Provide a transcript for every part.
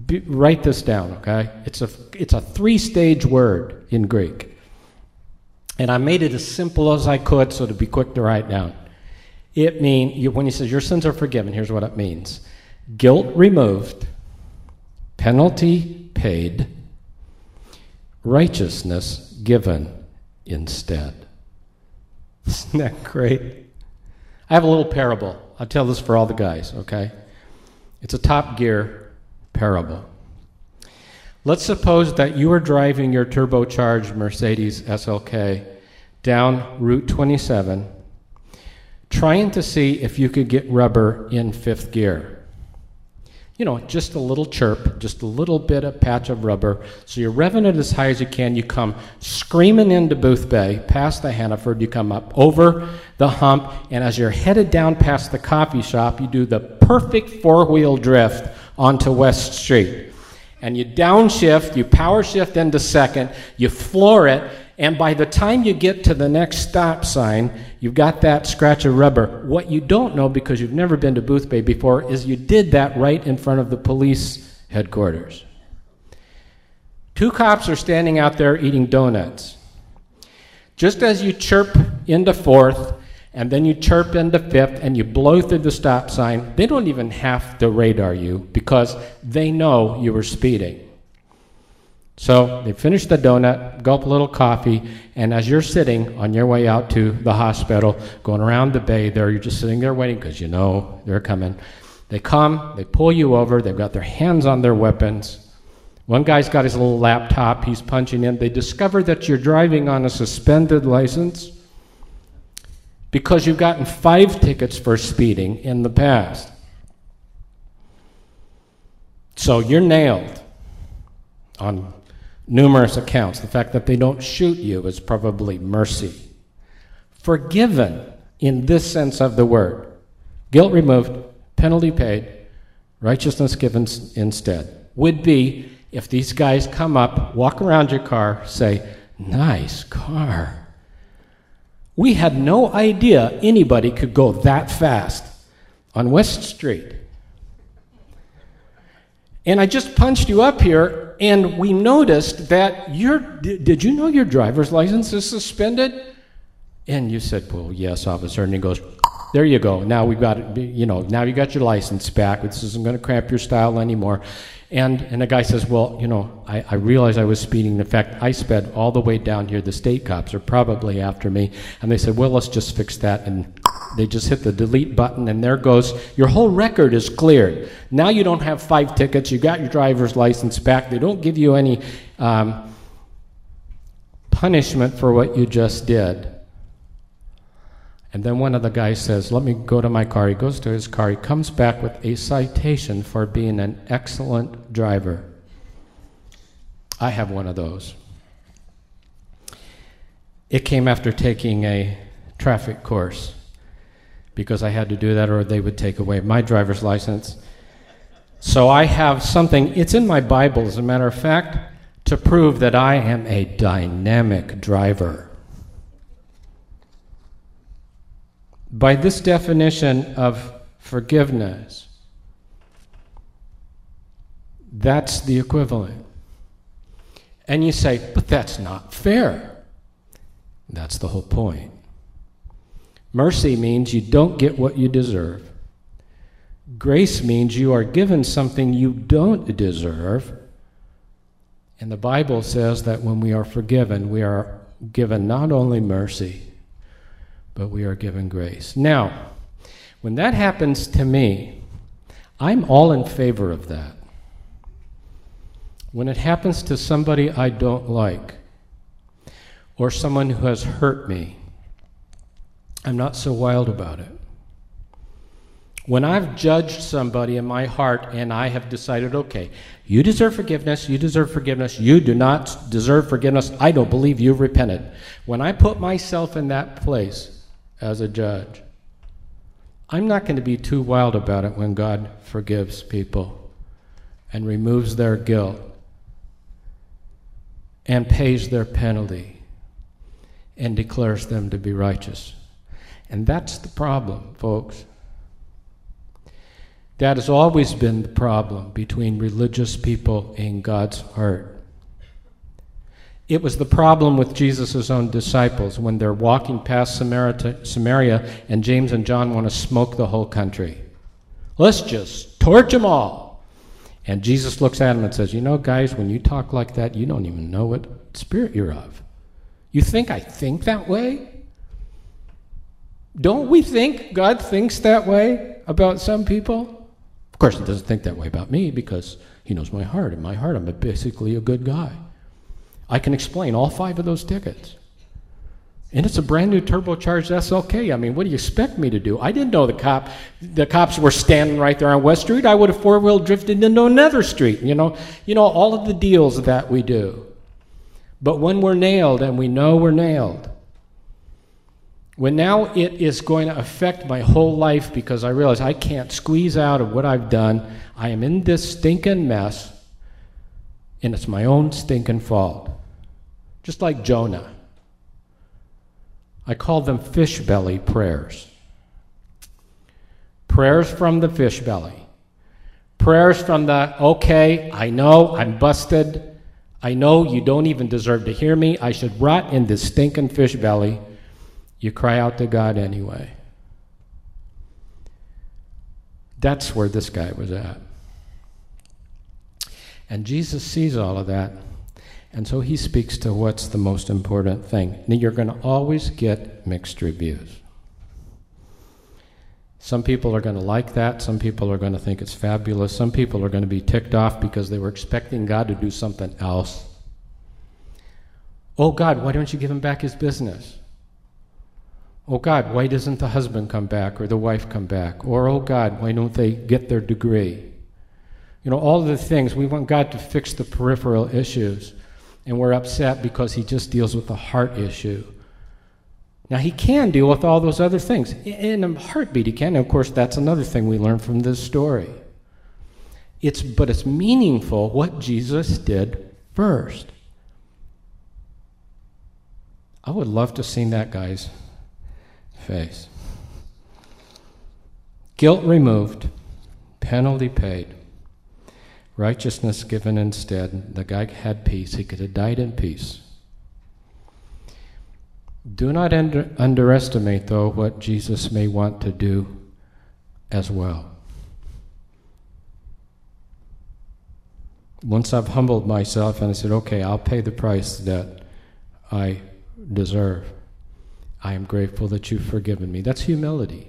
Write this down, okay? It's a 3-stage word in Greek. And I made it as simple as I could so to be quick to write down. It means, when he says your sins are forgiven, here's what it means. Guilt removed, penalty paid, righteousness given instead. Isn't that great? I have a little parable. I'll tell this for all the guys, okay? It's a Top Gear parable. Let's suppose that you are driving your turbocharged Mercedes SLK down Route 27, trying to see if you could get rubber in 5th gear. You know, just a little chirp, just a little bit of patch of rubber. So you're revving it as high as you can. You come screaming into Booth Bay, past the Hannaford. You come up over the hump, and as you're headed down past the coffee shop, you do the perfect 4-wheel drift onto West Street. And you downshift, you power shift into second, you floor it, and by the time you get to the next stop sign, you've got that scratch of rubber. What you don't know, because you've never been to Booth Bay before, is you did that right in front of the police headquarters. 2 cops are standing out there eating donuts. Just as you chirp into 4th, and then you chirp into 5th, and you blow through the stop sign, they don't even have to radar you because they know you were speeding. So they finish the donut, gulp a little coffee, and as you're sitting on your way out to the hospital, going around the bay there, you're just sitting there waiting because you know they're coming. They come, they pull you over, they've got their hands on their weapons. One guy's got his little laptop, he's punching in. They discover that you're driving on a suspended license because you've gotten 5 tickets for speeding in the past. So you're nailed on numerous accounts. The fact that they don't shoot you is probably mercy. Forgiven in this sense of the word. Guilt removed, penalty paid, righteousness given instead. Would be if these guys come up, walk around your car, say, nice car. We had no idea anybody could go that fast on West Street. And I just punched you up here, and we noticed that did you know your driver's license is suspended? And you said, well, yes, officer. And he goes, there you go. Now we've got it, now you got your license back. This isn't going to cramp your style anymore. And the guy says, well, I realized I was speeding. In fact, I sped all the way down here. The state cops are probably after me. And they said, well, let's just fix that. And they just hit the delete button, and there goes, your whole record is cleared. Now you don't have 5 tickets. You got your driver's license back. They don't give you any punishment for what you just did. And then one of the guys says, let me go to my car. He goes to his car. He comes back with a citation for being an excellent driver. I have one of those. It came after taking a traffic course, because I had to do that or they would take away my driver's license. So I have something, it's in my Bible, as a matter of fact, to prove that I am a dynamic driver. By this definition of forgiveness, that's the equivalent. And you say, but that's not fair. That's the whole point. Mercy means you don't get what you deserve. Grace means you are given something you don't deserve. And the Bible says that when we are forgiven, we are given not only mercy, but we are given grace. Now, when that happens to me, I'm all in favor of that. When it happens to somebody I don't like, or someone who has hurt me, I'm not so wild about it. When I've judged somebody in my heart and I have decided, okay, you deserve forgiveness, you do not deserve forgiveness, I don't believe you've repented. When I put myself in that place as a judge, I'm not going to be too wild about it when God forgives people and removes their guilt and pays their penalty and declares them to be righteous. And that's the problem, folks. That has always been the problem between religious people and God's heart. It was the problem with Jesus' own disciples when they're walking past Samaria and James and John want to smoke the whole country. Let's just torch them all. And Jesus looks at them and says, you know, guys, when you talk like that, you don't even know what spirit you're of. You think I think that way? Don't we think God thinks that way about some people? Of course, he doesn't think that way about me because he knows my heart. In my heart, I'm basically a good guy. I can explain all 5 of those tickets. And it's a brand new turbocharged SLK. I mean, what do you expect me to do? I didn't know the cops were standing right there on West Street. I would have 4-wheel drifted into another street. You know, all of the deals that we do. But when we're nailed, and we know we're nailed, when now it is going to affect my whole life because I realize I can't squeeze out of what I've done. I am in this stinking mess, and it's my own stinking fault. Just like Jonah. I call them fish belly prayers. Prayers from the fish belly. Prayers from the, okay, I know I'm busted. I know you don't even deserve to hear me. I should rot in this stinking fish belly. You cry out to God anyway. That's where this guy was at. And Jesus sees all of that. And so he speaks to what's the most important thing. Now, you're going to always get mixed reviews. Some people are going to like that. Some people are going to think it's fabulous. Some people are going to be ticked off because they were expecting God to do something else. Oh, God, why don't you give him back his business? Oh, God, why doesn't the husband come back or the wife come back? Or, oh, God, why don't they get their degree? You know, all of the things. We want God to fix the peripheral issues. And we're upset because he just deals with the heart issue. Now, he can deal with all those other things. In a heartbeat, he can. And of course, that's another thing we learn from this story. But it's meaningful what Jesus did first. I would love to see that guy's face. Guilt removed, penalty paid. Righteousness given instead. The guy had peace. He could have died in peace. Do not underestimate, though, what Jesus may want to do as well. Once I've humbled myself and I said, okay, I'll pay the price that I deserve. I am grateful that you've forgiven me. That's humility.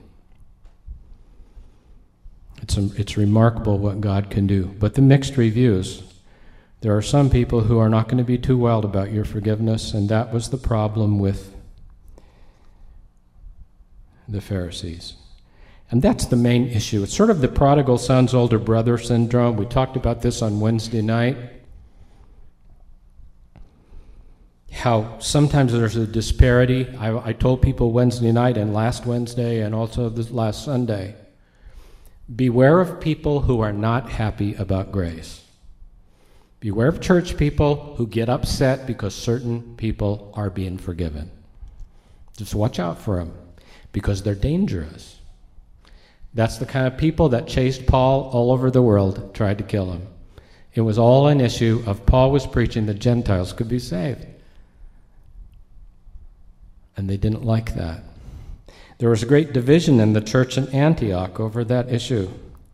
It's remarkable what God can do. But the mixed reviews, there are some people who are not going to be too wild about your forgiveness, and that was the problem with the Pharisees. And that's the main issue. It's sort of the prodigal son's older brother syndrome. We talked about this on Wednesday night. How sometimes there's a disparity. I told people Wednesday night and last Wednesday and also this last Sunday, beware of people who are not happy about grace. Beware of church people who get upset because certain people are being forgiven. Just watch out for them because they're dangerous. That's the kind of people that chased Paul all over the world, tried to kill him. It was all an issue of Paul was preaching the Gentiles could be saved. And they didn't like that. There was a great division in the church in Antioch over that issue.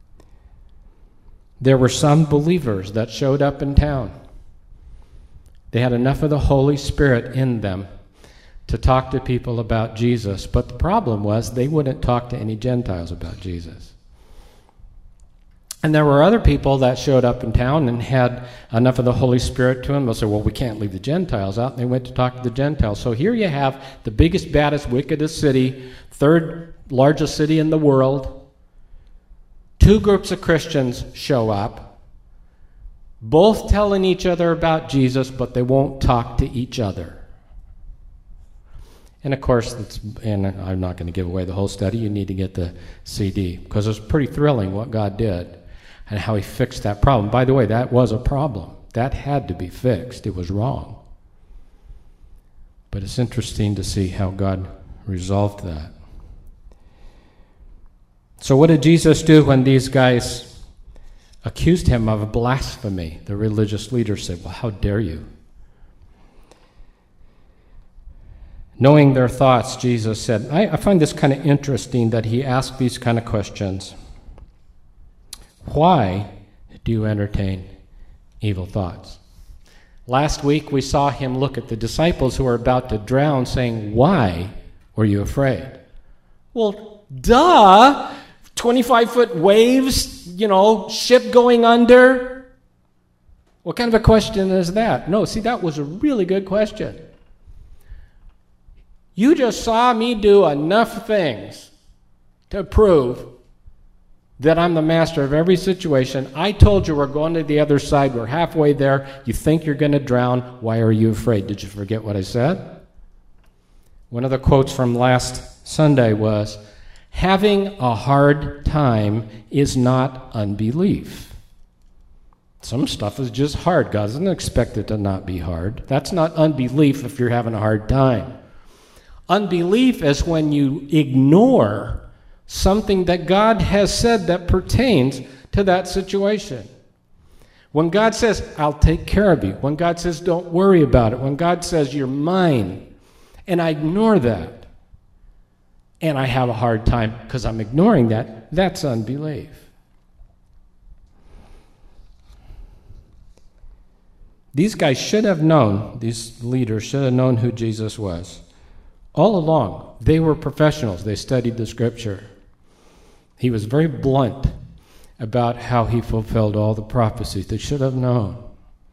There were some believers that showed up in town. They had enough of the Holy Spirit in them to talk to people about Jesus. But the problem was they wouldn't talk to any Gentiles about Jesus. And there were other people that showed up in town and had enough of the Holy Spirit to them. They'll say, well, we can't leave the Gentiles out. And they went to talk to the Gentiles. So here you have the biggest, baddest, wickedest city, third largest city in the world. Two groups of Christians show up, both telling each other about Jesus, but they won't talk to each other. And of course, and I'm not going to give away the whole study. You need to get the CD because it's pretty thrilling what God did and how he fixed that problem. By the way, that was a problem. That had to be fixed. It was wrong. But it's interesting to see how God resolved that. So what did Jesus do when these guys accused him of blasphemy? The religious leaders said, well, how dare you? Knowing their thoughts, Jesus said, I find this kind of interesting that he asked these kind of questions. Why do you entertain evil thoughts? Last week we saw him look at the disciples who were about to drown, saying, why were you afraid? Well, duh! 25-foot waves, ship going under. What kind of a question is that? No, see, that was a really good question. You just saw me do enough things to prove that I'm the master of every situation. I told you we're going to the other side. We're halfway there. You think you're going to drown. Why are you afraid? Did you forget what I said? One of the quotes from last Sunday was, having a hard time is not unbelief. Some stuff is just hard. God doesn't expect it to not be hard. That's not unbelief if you're having a hard time. Unbelief is when you ignore something that God has said that pertains to that situation. When God says, I'll take care of you. When God says, don't worry about it. When God says, you're mine. And I ignore that. And I have a hard time because I'm ignoring that. That's unbelief. These guys should have known, these leaders should have known who Jesus was. All along, they were professionals. They studied the Scripture. He was very blunt about how he fulfilled all the prophecies. They should have known.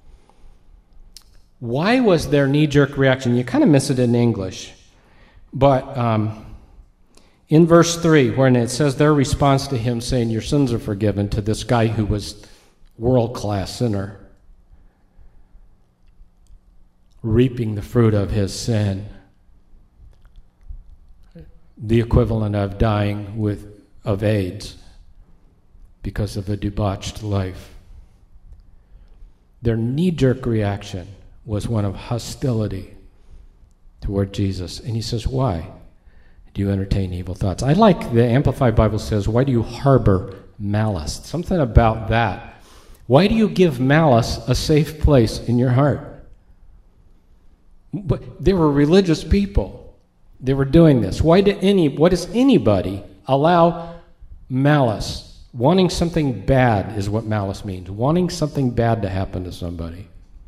Why was their knee-jerk reaction? You kind of miss it in English. But in verse 3, when it says their response to him saying, your sins are forgiven, to this guy who was world-class sinner, reaping the fruit of his sin, the equivalent of dying of AIDS because of a debauched life. Their knee-jerk reaction was one of hostility toward Jesus. And he says, why do you entertain evil thoughts? I like the Amplified Bible says, why do you harbor malice? Something about that. Why do you give malice a safe place in your heart? But they were religious people. They were doing this. What does anybody allow malice? Wanting something bad is what malice means. Wanting something bad to happen to somebody.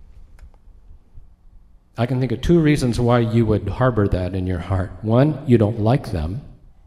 I can think of two reasons why you would harbor that in your heart. One, you don't like them,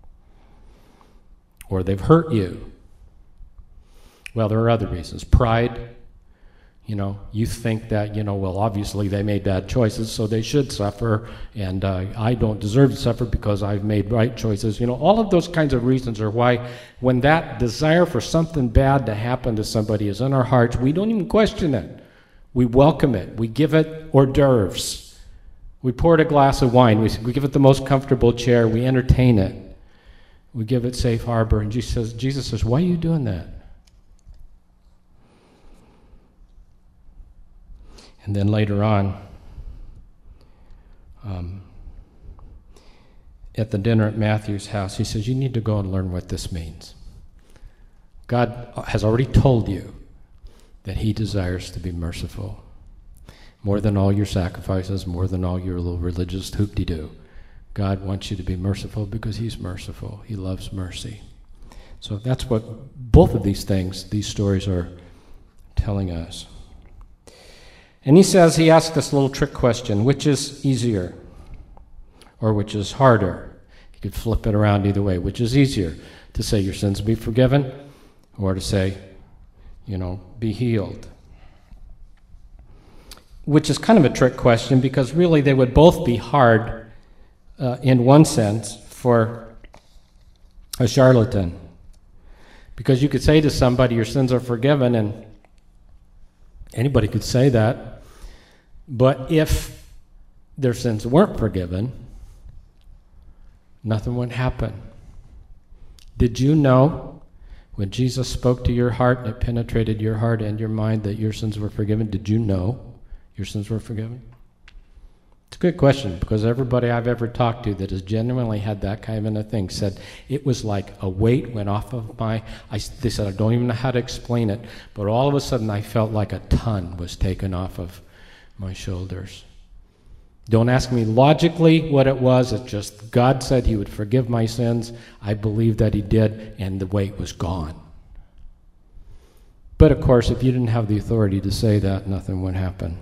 or they've hurt you. Well, there are other reasons. Pride. You think that, well, obviously they made bad choices, so they should suffer, and I don't deserve to suffer because I've made right choices. All of those kinds of reasons are why when that desire for something bad to happen to somebody is in our hearts, we don't even question it. We welcome it. We give it hors d'oeuvres. We pour it a glass of wine. We give it the most comfortable chair. We entertain it. We give it safe harbor. And Jesus says, why are you doing that? And then later on, at the dinner at Matthew's house, he says, you need to go and learn what this means. God has already told you that he desires to be merciful. More than all your sacrifices, more than all your little religious hoop-de-doo. God wants you to be merciful because he's merciful. He loves mercy. So that's what both of these things, these stories are telling us. And he asks this little trick question, which is easier or which is harder? You could flip it around either way. Which is easier, to say your sins be forgiven or to say, be healed? Which is kind of a trick question because really they would both be hard in one sense for a charlatan. Because you could say to somebody, your sins are forgiven, and anybody could say that. But if their sins weren't forgiven, nothing would happen. Did you know when Jesus spoke to your heart and it penetrated your heart and your mind that your sins were forgiven? Did you know your sins were forgiven? It's a good question, because everybody I've ever talked to that has genuinely had that kind of a thing said it was like a weight went off of they said, I don't even know how to explain it, but all of a sudden I felt like a ton was taken off of my shoulders. Don't ask me logically what it was. It's just God said he would forgive my sins. I believed that he did, and the weight was gone. But of course, if you didn't have the authority to say that, nothing would happen.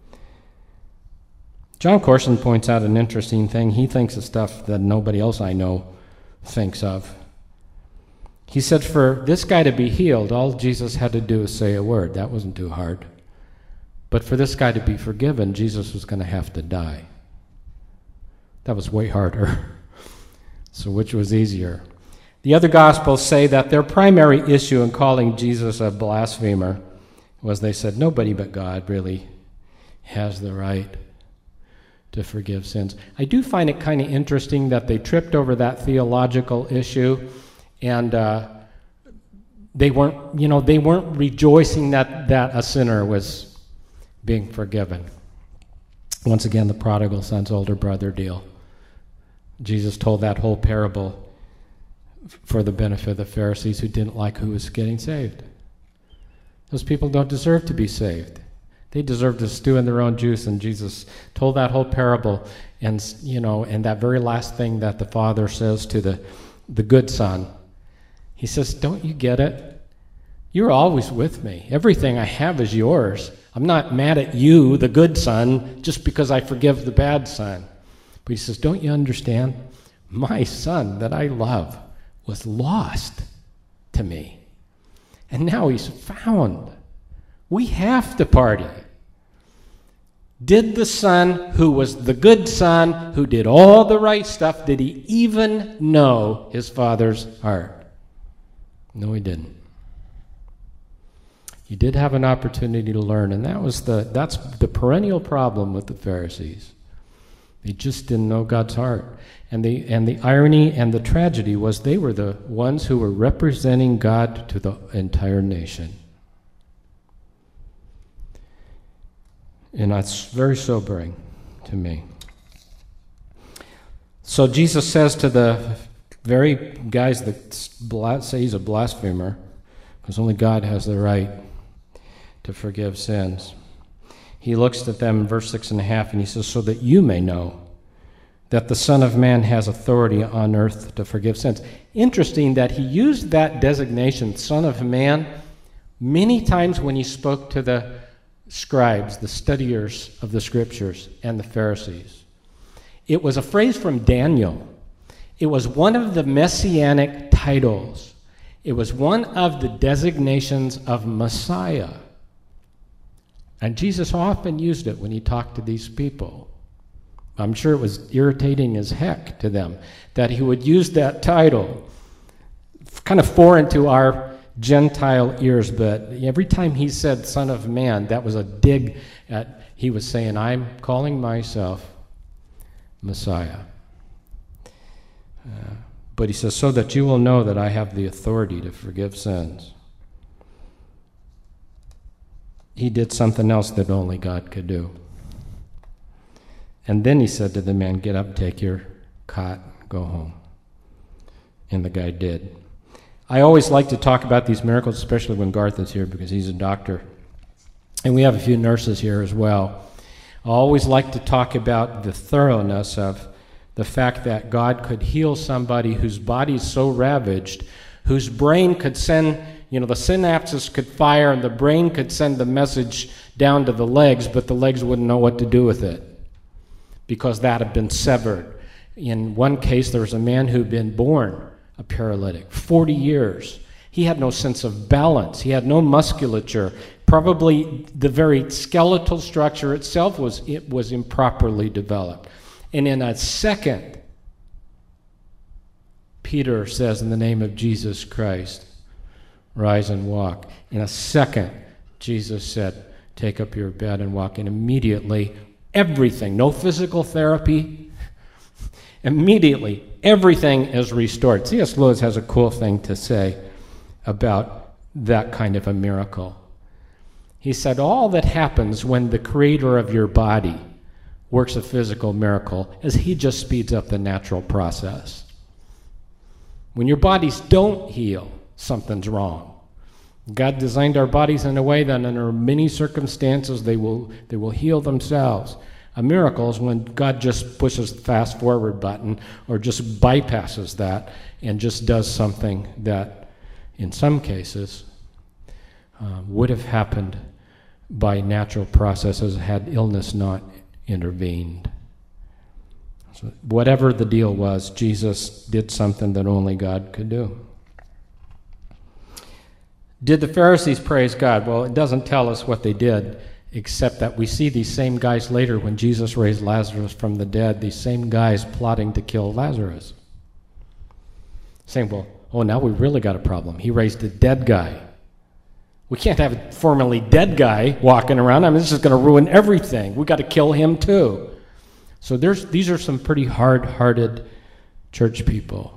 John Corson points out an interesting thing. He thinks of stuff that nobody else I know thinks of. He said for this guy to be healed, all Jesus had to do was say a word. That wasn't too hard. But for this guy to be forgiven, Jesus was going to have to die. That was way harder. So which was easier? The other Gospels say that their primary issue in calling Jesus a blasphemer was they said nobody but God really has the right to forgive sins. I do find it kind of interesting that they tripped over that theological issue, and they weren't rejoicing that a sinner was being forgiven. Once again, the prodigal son's older brother deal. Jesus told that whole parable for the benefit of the Pharisees who didn't like who was getting saved. Those people don't deserve to be saved. They deserve to stew in their own juice, and Jesus told that whole parable, and that very last thing that the father says to the good son, he says, don't you get it? You're always with me. Everything I have is yours. I'm not mad at you, the good son, just because I forgive the bad son. But he says, don't you understand? My son that I love was lost to me, and now he's found. We have to party. Did the son who was the good son, who did all the right stuff, did he even know his father's heart? No, he didn't. He did have an opportunity to learn, and that's the perennial problem with the Pharisees. They just didn't know God's heart. And the irony and the tragedy was they were the ones who were representing God to the entire nation. And that's very sobering to me. So Jesus says to the very guys that say he's a blasphemer, because only God has the right to forgive sins, he looks at them in verse 6.5 and he says, so that you may know that the Son of Man has authority on earth to forgive sins. Interesting that he used that designation, Son of Man, many times when he spoke to the scribes, the studiers of the Scriptures, and the Pharisees. It was a phrase from Daniel. It was one of the messianic titles. It was one of the designations of Messiah. And Jesus often used it when he talked to these people. I'm sure it was irritating as heck to them that he would use that title. Kind of foreign to our Gentile ears, but every time he said Son of Man, that was a dig at, he was saying, I'm calling myself Messiah. But he says, so that you will know that I have the authority to forgive sins. He did something else that only God could do. And then he said to the man, get up, take your cot, go home. And the guy did. I always like to talk about these miracles, especially when Garth is here, because he's a doctor. And we have a few nurses here as well. I always like to talk about the thoroughness of the fact that God could heal somebody whose body is so ravaged, whose brain could send, the synapses could fire and the brain could send the message down to the legs, but the legs wouldn't know what to do with it because that had been severed. In one case, there was a man who'd been born a paralytic, 40 years. He had no sense of balance. He had no musculature. Probably the very skeletal structure itself was improperly developed. And in a second, Peter says, in the name of Jesus Christ, rise and walk. In a second, Jesus said, take up your bed and walk. And immediately, everything, no physical therapy, immediately, everything is restored. C.S. Lewis has a cool thing to say about that kind of a miracle. He said, all that happens when the creator of your body works a physical miracle is he just speeds up the natural process. When your bodies don't heal, something's wrong. God designed our bodies in a way that under many circumstances they will heal themselves. A miracle is when God just pushes the fast forward button or just bypasses that and just does something that in some cases would have happened by natural processes had illness not intervened. So whatever the deal was, Jesus did something that only God could do. Did the Pharisees praise God? Well, it doesn't tell us what they did, except that we see these same guys later when Jesus raised Lazarus from the dead, these same guys plotting to kill Lazarus. Saying, well, now we really got a problem. He raised a dead guy. We can't have a formerly dead guy walking around. I mean, this is going to ruin everything. We got to kill him too. So these are some pretty hard-hearted church people.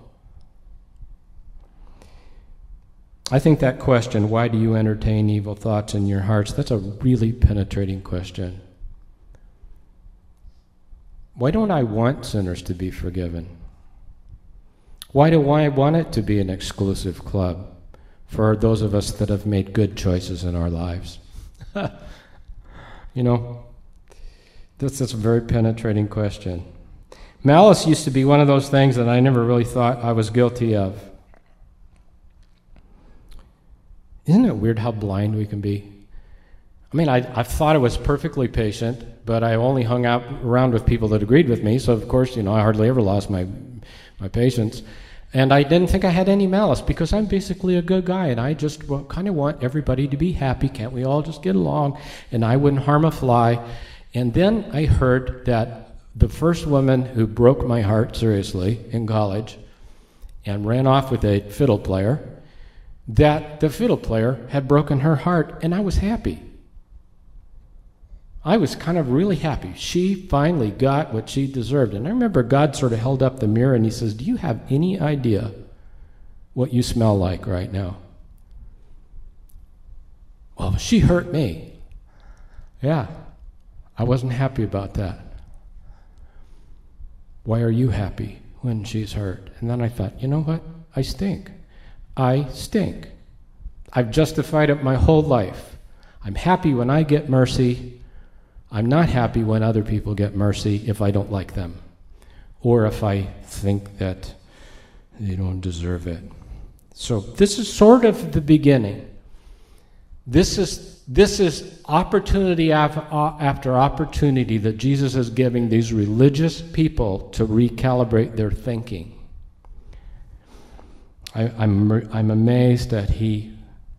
I think that question, why do you entertain evil thoughts in your hearts, that's a really penetrating question. Why don't I want sinners to be forgiven? Why do I want it to be an exclusive club for those of us that have made good choices in our lives? You know, that's a very penetrating question. Malice used to be one of those things that I never really thought I was guilty of. Isn't it weird how blind we can be? I mean, I thought I was perfectly patient, but I only hung out around with people that agreed with me, so of course, I hardly ever lost my patience. And I didn't think I had any malice because I'm basically a good guy, and I just kind of want everybody to be happy. Can't we all just get along? And I wouldn't harm a fly. And then I heard that the first woman who broke my heart seriously in college and ran off with a fiddle player, that the fiddle player had broken her heart, and I was happy. I was kind of really happy. She finally got what she deserved. And I remember God sort of held up the mirror and he says, do you have any idea what you smell like right now? Well, she hurt me. Yeah, I wasn't happy about that. Why are you happy when she's hurt? And then I thought, you know what? I stink. I stink. I've justified it my whole life. I'm happy when I get mercy. I'm not happy when other people get mercy if I don't like them, or if I think that they don't deserve it. So this is sort of the beginning. This is opportunity after opportunity that Jesus is giving these religious people to recalibrate their thinking. I'm amazed that he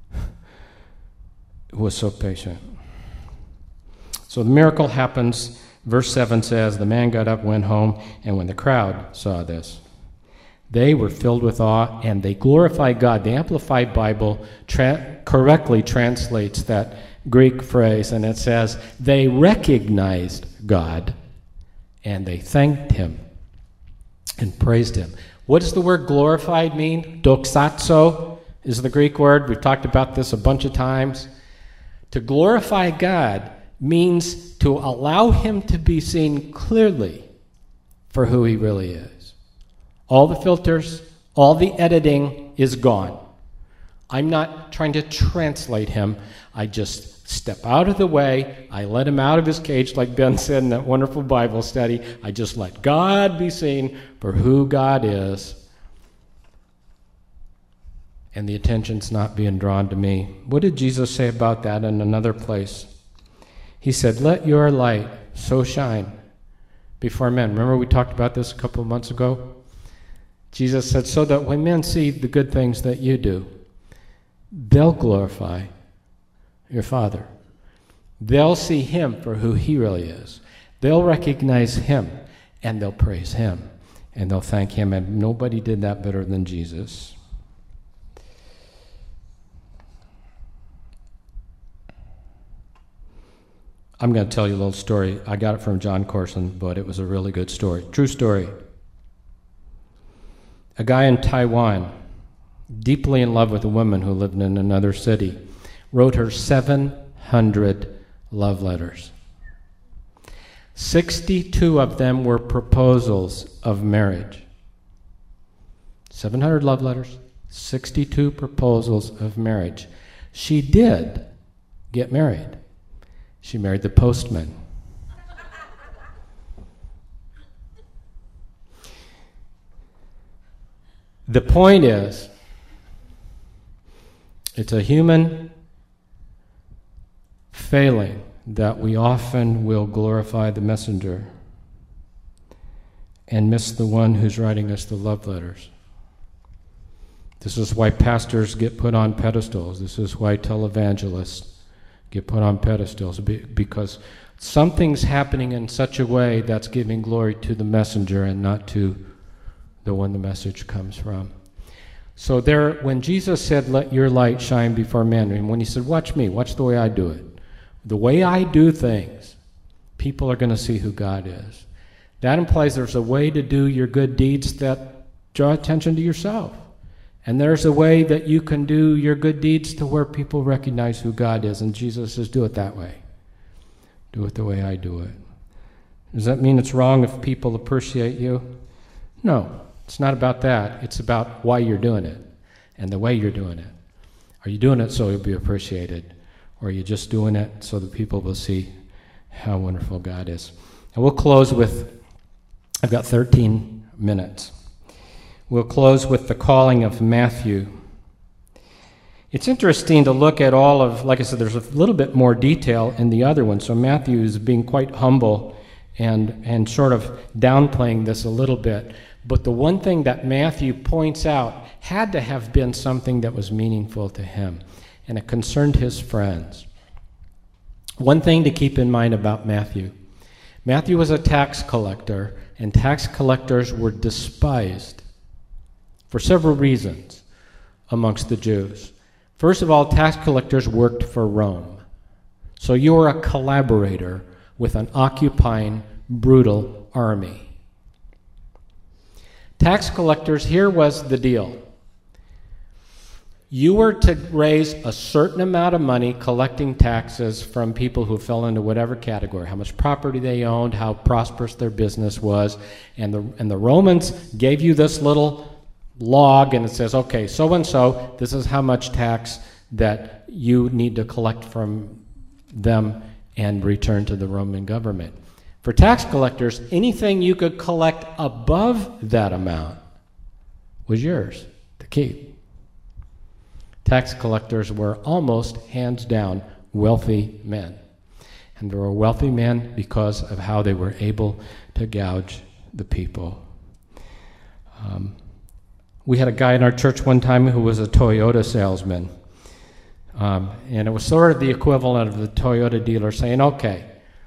was so patient. So the miracle happens. Verse 7 says, the man got up, went home, and when the crowd saw this, they were filled with awe, and they glorified God. The Amplified Bible correctly translates that Greek phrase, and it says, they recognized God, and they thanked him and praised him. What does the word glorified mean? Doxazo is the Greek word. We've talked about this a bunch of times. To glorify God means to allow him to be seen clearly for who he really is. All the filters, all the editing is gone. I'm not trying to translate him. I just step out of the way. I let him out of his cage, like Ben said in that wonderful Bible study. I just let God be seen for who God is. And the attention's not being drawn to me. What did Jesus say about that in another place? He said, let your light so shine before men. Remember we talked about this a couple of months ago? Jesus said, so that when men see the good things that you do, they'll glorify your Father. They'll see him for who he really is. They'll recognize him, and they'll praise him, and they'll thank him. And nobody did that better than Jesus. I'm going to tell you a little story. I got it from John Corson, but it was a really good story. True story. A guy in Taiwan, deeply in love with a woman who lived in another city, wrote her 700 love letters. 62 of them were proposals of marriage. 700 love letters, 62 proposals of marriage. She did get married. She married the postman. The point is, it's a human failing that we often will glorify the messenger and miss the one who's writing us the love letters. This is why pastors get put on pedestals. This is why televangelists get put on pedestals, because something's happening in such a way that's giving glory to the messenger and not to the one the message comes from. So there, when Jesus said, "Let your light shine before men," and when he said, "Watch me, watch the way I do it. The way I do things, people are going to see who God is." That implies there's a way to do your good deeds that draw attention to yourself. And there's a way that you can do your good deeds to where people recognize who God is. And Jesus says, do it that way. Do it the way I do it. Does that mean it's wrong if people appreciate you? No, it's not about that. It's about why you're doing it and the way you're doing it. Are you doing it so you'll be appreciated? Or are you just doing it so that people will see how wonderful God is? And we'll close with, I've got 13 minutes. We'll close with the calling of Matthew. It's interesting to look at all of, like I said, there's a little bit more detail in the other one. So Matthew is being quite humble and sort of downplaying this a little bit. But the one thing that Matthew points out had to have been something that was meaningful to him, and it concerned his friends. One thing to keep in mind about Matthew. Matthew was a tax collector, and tax collectors were despised for several reasons amongst the Jews. First of all, tax collectors worked for Rome. So you were a collaborator with an occupying, brutal army. Tax collectors, here was the deal. You were to raise a certain amount of money collecting taxes from people who fell into whatever category, how much property they owned, how prosperous their business was, and the Romans gave you this little log, and it says, okay, so-and-so, this is how much tax that you need to collect from them and return to the Roman government. For tax collectors, anything you could collect above that amount was yours to keep. Tax collectors were almost hands down wealthy men. And they were wealthy men because of how they were able to gouge the people. We had a guy in our church one time who was a Toyota salesman. And it was sort of the equivalent of the Toyota dealer saying, okay,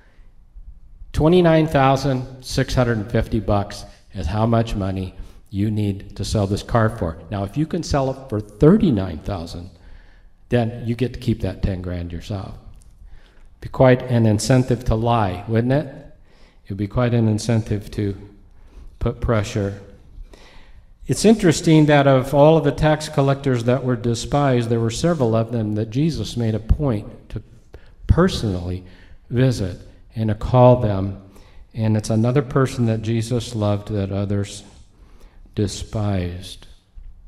$29,650 is how much money you need to sell this car for. Now, if you can sell it for $39,000, then you get to keep that 10 grand yourself. Be quite an incentive to lie, wouldn't it? It would be quite an incentive to put pressure. It's interesting that of all of the tax collectors that were despised, there were several of them that Jesus made a point to personally visit and to call them. And it's another person that Jesus loved that others despised.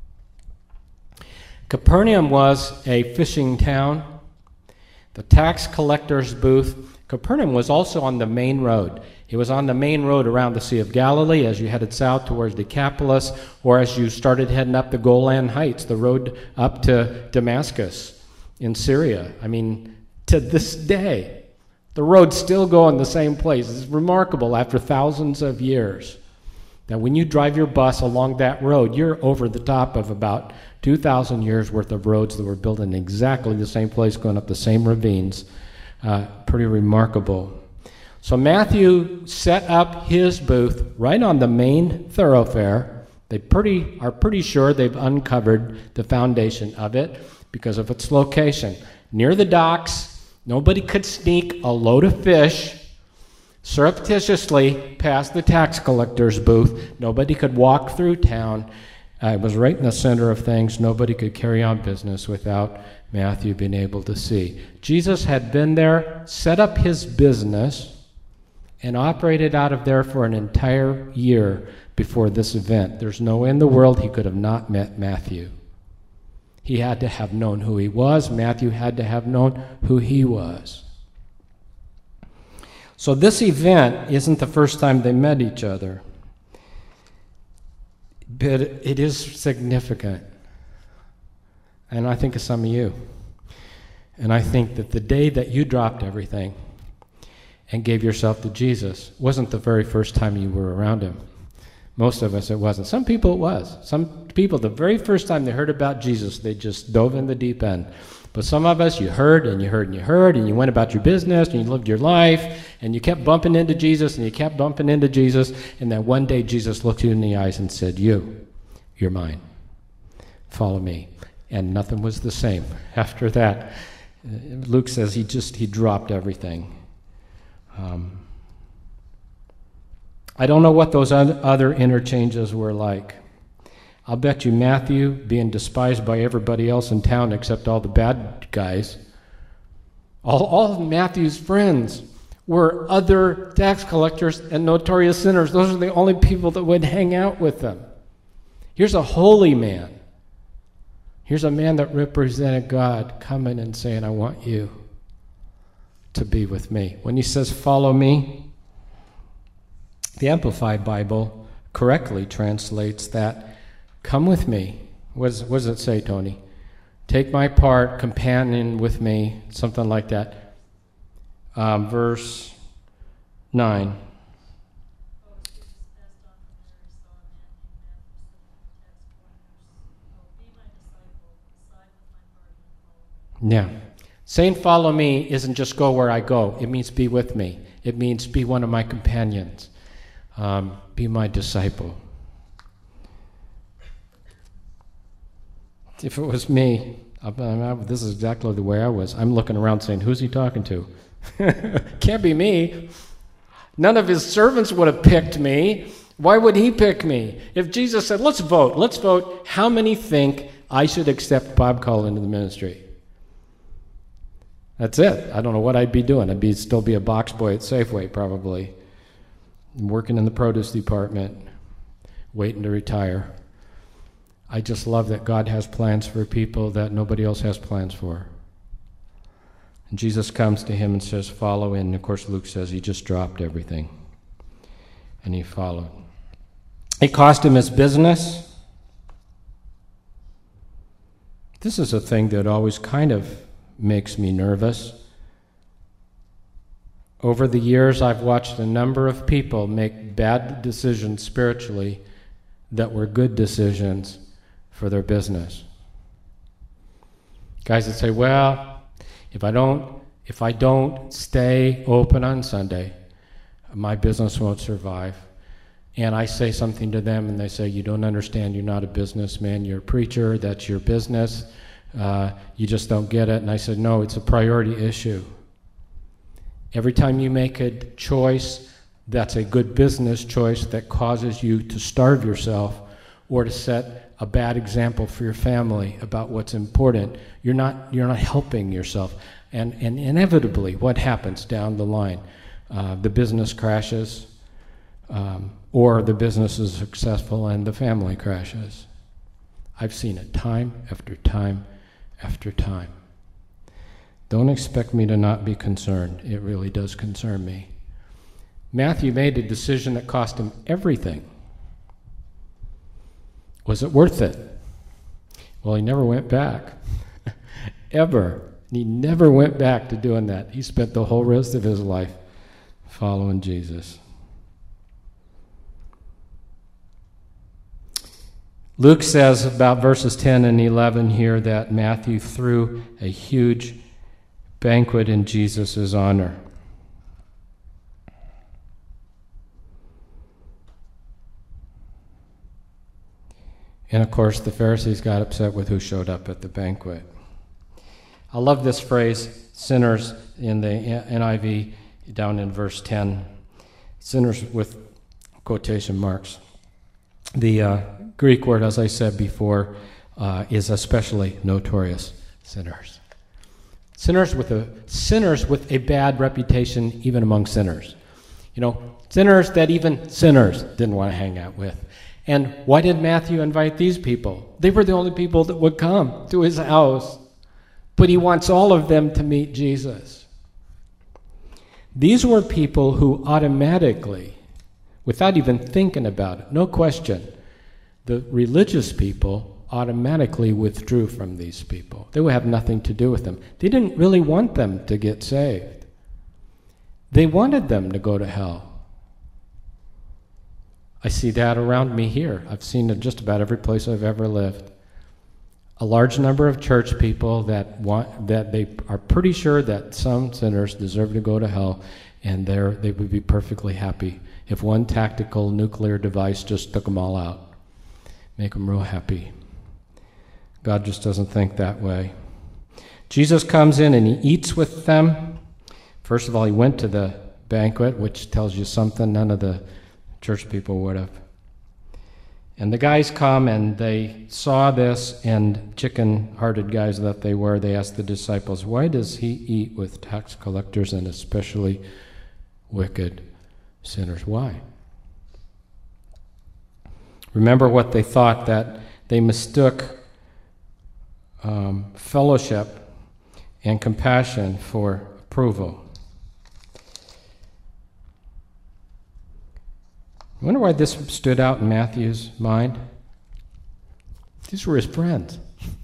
Capernaum was a fishing town. The tax collector's booth. Capernaum was also on the main road. It was on the main road around the Sea of Galilee as you headed south towards Decapolis, or as you started heading up the Golan Heights, the road up to Damascus in Syria. I mean, to this day, the roads still go in the same place. It's remarkable after thousands of years that when you drive your bus along that road, you're over the top of about 2,000 years worth of roads that were built in exactly the same place, going up the same ravines. Pretty remarkable. So Matthew set up his booth right on the main thoroughfare. They are pretty sure they've uncovered the foundation of it because of its location. Near the docks, nobody could sneak a load of fish surreptitiously past the tax collector's booth. Nobody could walk through town. It was right in the center of things. Nobody could carry on business without Matthew being able to see. Jesus had been there, set up his business and operated out of there for an entire year before this event. There's no way in the world he could have not met Matthew. He had to have known who he was. Matthew had to have known who he was. So this event isn't the first time they met each other, but it is significant. And I think of some of you. And I think that the day that you dropped everything and gave yourself to Jesus wasn't the very first time you were around him. Most of us, it wasn't. Some people, it was. Some people, the very first time they heard about Jesus, they just dove in the deep end. But some of us, you heard and you heard and you heard, and you went about your business, and you lived your life, and you kept bumping into Jesus, and you kept bumping into Jesus, and then one day Jesus looked you in the eyes and said, you're mine. Follow me. And nothing was the same after that. Luke says he dropped everything. I don't know what those other interchanges were like. I'll bet you Matthew, being despised by everybody else in town except all the bad guys, all of Matthew's friends were other tax collectors and notorious sinners. Those are the only people that would hang out with them. Here's a holy man. Here's a man that represented God coming and saying, I want you to be with me. When he says, follow me, the Amplified Bible correctly translates that, come with me. What does it say, Tony? Take my part, companion with me, something like that. Verse 9. Yeah. Saying follow me isn't just go where I go. It means be with me. It means be one of my companions. Be my disciple. If it was me, this is exactly the way I was. I'm looking around saying, who's he talking to? Can't be me. None of his servants would have picked me. Why would he pick me? If Jesus said, let's vote, how many think I should accept Bob Call into the ministry? That's it. I don't know what I'd be doing. I'd still be a box boy at Safeway, probably. Working in the produce department, waiting to retire. I just love that God has plans for people that nobody else has plans for. And Jesus comes to him and says, follow in. And of course, Luke says he just dropped everything. And he followed. It cost him his business. This is a thing that always kind of makes me nervous. Over the years, I've watched a number of people make bad decisions spiritually that were good decisions for their business. Guys that say, well, if I don't stay open on Sunday, my business won't survive. And I say something to them and they say, you don't understand, you're not a businessman, you're a preacher, that's your business. You just don't get it. And I said, no, it's a priority issue. Every time you make a choice that's a good business choice that causes you to starve yourself or to set a bad example for your family about what's important, you're not helping yourself. And inevitably, what happens down the line? The business crashes, or the business is successful and the family crashes. I've seen it time after time after time. Don't expect me to not be concerned. It really does concern me. Matthew made a decision that cost him everything. Was it worth it? Well, he never went back. Ever. He never went back to doing that. He spent the whole rest of his life following Jesus. Luke says about verses 10 and 11 here that Matthew threw a huge banquet in Jesus' honor. And of course, the Pharisees got upset with who showed up at the banquet. I love this phrase, sinners, in the NIV, down in verse 10. Sinners with quotation marks. The Greek word, as I said before, is especially notorious sinners. Sinners with a bad reputation even among sinners. Sinners that even sinners didn't want to hang out with. And why did Matthew invite these people? They were the only people that would come to his house. But he wants all of them to meet Jesus. These were people who automatically, without even thinking about it, no question, the religious people automatically withdrew from these people. They would have nothing to do with them. They didn't really want them to get saved. They wanted them to go to hell. I see that around me here. I've seen it just about every place I've ever lived. A large number of church people that they are pretty sure that some sinners deserve to go to hell, and they would be perfectly happy if one tactical nuclear device just took them all out. Make them real happy. God just doesn't think that way. Jesus comes in and he eats with them. First of all, he went to the banquet, which tells you something none of the church people would have. And the guys come and they saw this, and chicken-hearted guys that they were, they asked the disciples, why does he eat with tax collectors and especially wicked sinners? Why? Remember what they thought, that they mistook fellowship and compassion for approval. I wonder why this stood out in Matthew's mind. These were his friends.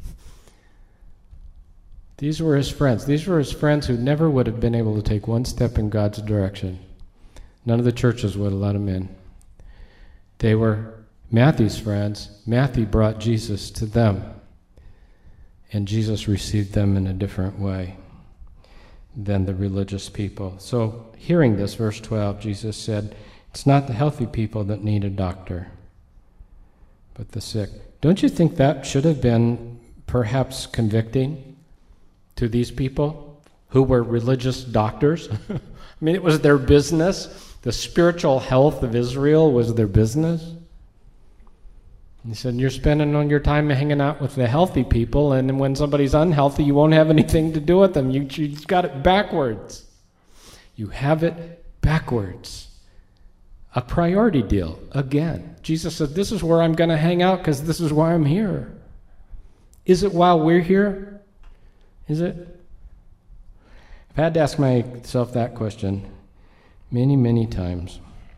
These were his friends. These were his friends who never would have been able to take one step in God's direction. None of the churches would have let him in. They were Matthew's friends. Matthew brought Jesus to them. And Jesus received them in a different way than the religious people. So, hearing this, verse 12, Jesus said, it's not the healthy people that need a doctor, but the sick. Don't you think that should have been perhaps convicting to these people who were religious doctors? I mean, it was their business. The spiritual health of Israel was their business. He said, you're spending all your time hanging out with the healthy people, and when somebody's unhealthy, you won't have anything to do with them. You got it backwards. You have it backwards. A priority deal, again. Jesus said, this is where I'm going to hang out because this is why I'm here. Is it while we're here? Is it? I've had to ask myself that question many, many times.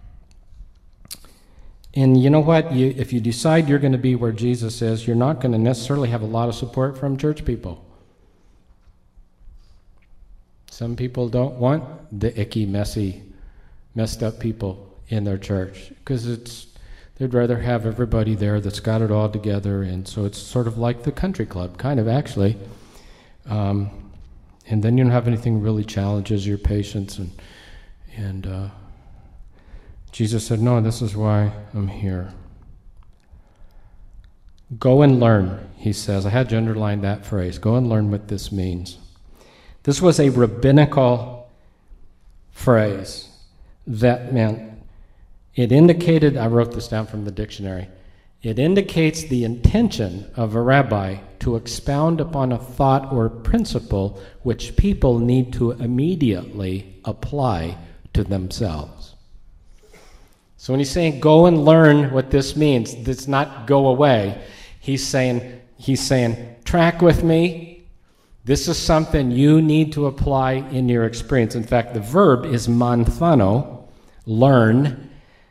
And you know what? If you decide you're going to be where Jesus is, you're not going to necessarily have a lot of support from church people. Some people don't want the icky, messy, messed up people in their church because they'd rather have everybody there that's got it all together, and so it's sort of like the country club, kind of actually. And then you don't have anything really challenges your patience, and Jesus said, no, this is why I'm here. Go and learn, he says. I had to underline that phrase. Go and learn what this means. This was a rabbinical phrase that meant, it indicated, I wrote this down from the dictionary, it indicates the intention of a rabbi to expound upon a thought or principle which people need to immediately apply to themselves. So when he's saying go and learn what this means, it's not go away. He's saying, track with me. This is something you need to apply in your experience. In fact, the verb is manthano, learn,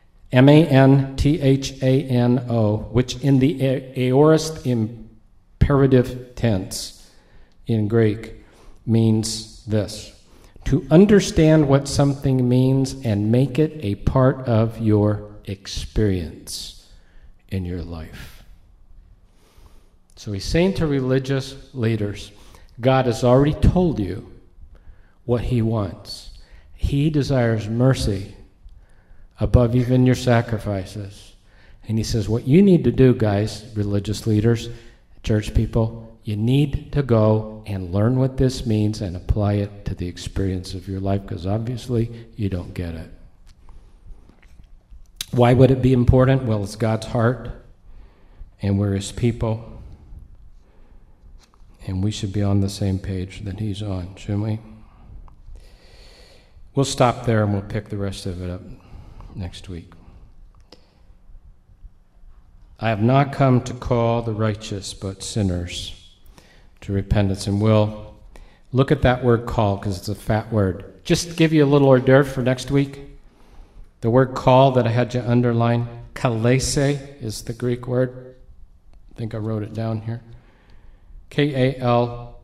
M-A-N-T-H-A-N-O, which in the aorist imperative tense in Greek means this: to understand what something means and make it a part of your experience in your life. So he's saying to religious leaders, God has already told you what he wants. He desires mercy above even your sacrifices. And he says, what you need to do, guys, religious leaders, church people, you need to go and learn what this means and apply it to the experience of your life, because obviously you don't get it. Why would it be important? Well, it's God's heart, and we're his people, and we should be on the same page that he's on, shouldn't we? We'll stop there and we'll pick the rest of it up next week. I have not come to call the righteous, but sinners to repentance. And we'll look at that word call because it's a fat word. Just to give you a little hors d'oeuvre for next week. The word call that I had you underline, kalese, is the Greek word. I think I wrote it down here. Kalesai.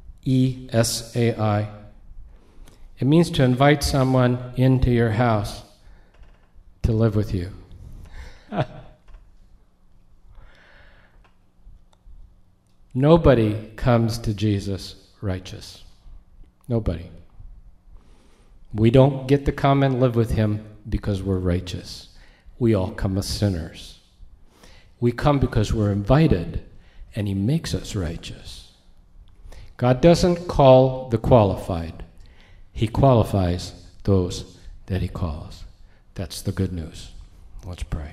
It means to invite someone into your house to live with you. Nobody comes to Jesus righteous. Nobody. We don't get to come and live with him because we're righteous. We all come as sinners. We come because we're invited, and he makes us righteous. God doesn't call the qualified. He qualifies those that he calls. That's the good news. Let's pray.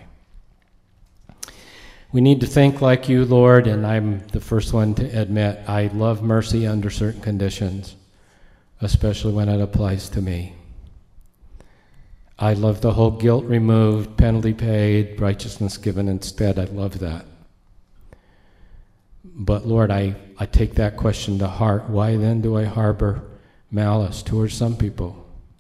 We need to think like you, Lord, and I'm the first one to admit I love mercy under certain conditions, especially when it applies to me. I love the whole guilt removed, penalty paid, righteousness given instead. I love that. But Lord, I take that question to heart. Why then do I harbor malice towards some people?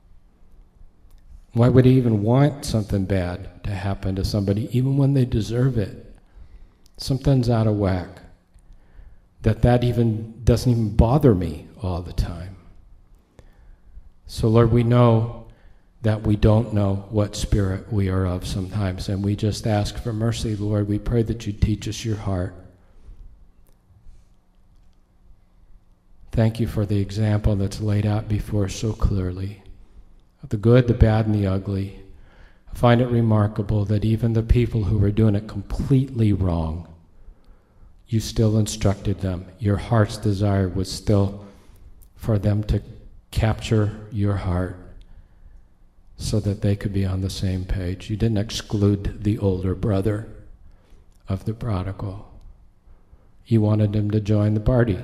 Why would I even want something bad to happen to somebody, even when they deserve it? Something's out of whack. That even doesn't even bother me all the time. So Lord, we know that we don't know what spirit we are of sometimes, and we just ask for mercy, Lord. We pray that you teach us your heart. Thank you for the example that's laid out before us so clearly, of the good, the bad, and the ugly. I find it remarkable that even the people who were doing it completely wrong, you still instructed them. Your heart's desire was still for them to capture your heart so that they could be on the same page. You didn't exclude the older brother of the prodigal. You wanted him to join the party.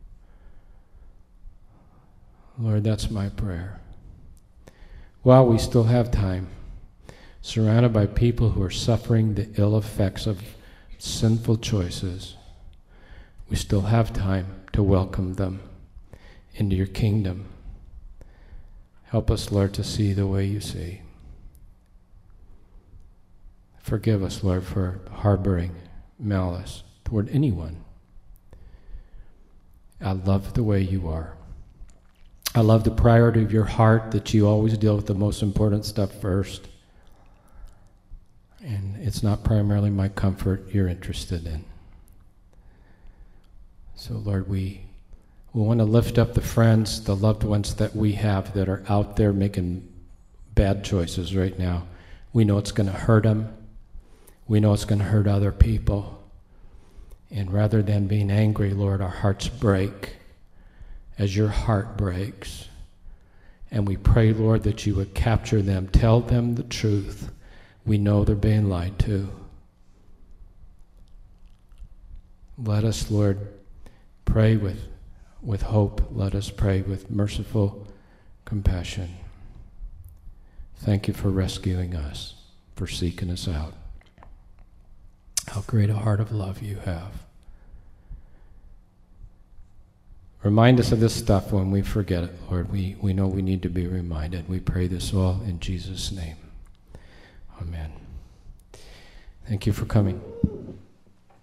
Lord, that's my prayer. While we still have time, surrounded by people who are suffering the ill effects of sinful choices, we still have time to welcome them into your kingdom. Help us, Lord, to see the way you see. Forgive us, Lord, for harboring malice toward anyone. I love the way you are. I love the priority of your heart, that you always deal with the most important stuff first. And it's not primarily my comfort you're interested in. So, Lord, we want to lift up the friends, the loved ones that we have that are out there making bad choices right now. We know it's going to hurt them. We know it's going to hurt other people. And rather than being angry, Lord, our hearts break as your heart breaks. And we pray, Lord, that you would capture them, tell them the truth. We know they're being lied to. Let us, Lord, pray with hope. Let us pray with merciful compassion. Thank you for rescuing us, for seeking us out. How great a heart of love you have. Remind us of this stuff when we forget it, Lord. We know we need to be reminded. We pray this all in Jesus' name. Amen. Thank you for coming.